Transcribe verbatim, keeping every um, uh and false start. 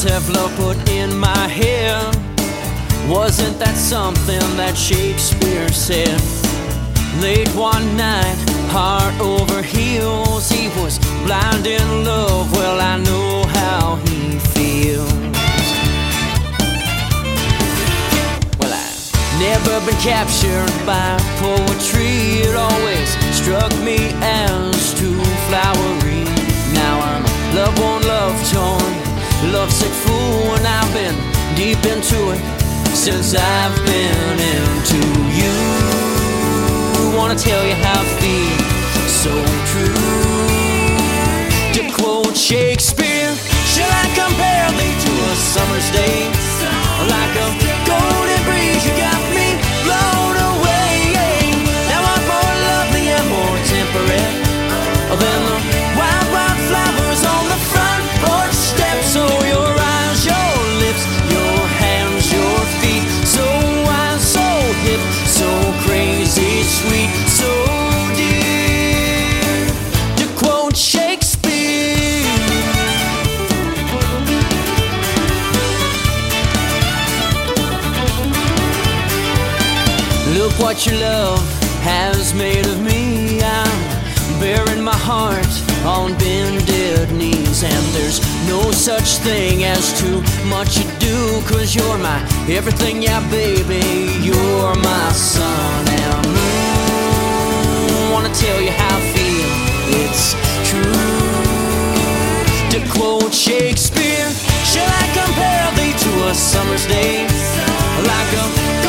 Teflon put in my hair. Wasn't that something that Shakespeare said? Late one night, heart over heels, he was blind in love. Well, I know how he feels. Well, I've never been captured by poetry. It always struck me as too flowery. Now I'm a love one, love torn, lovesick fool, and I've been deep into it since I've been into you. Wanna tell you how I feel, so true. To quote Shakespeare, shall I compare thee to a summer's day? Like a golden breeze, you got me blown away. Now I'm more lovely and more temperate than the wild, wild flowers on the front porch steps. Oh, your eyes, your lips, your hands, your feet, so wild, so hip, so crazy, sweet, so dear. To quote Shakespeare. Look what your love has made of me. I'm bearing my heart on bended knees, and there's no such thing as too much ado, 'cause you're my everything, yeah baby, you're my sun and moon. Wanna tell you how I feel, it's true. To quote Shakespeare, shall I compare thee to a summer's day? Like a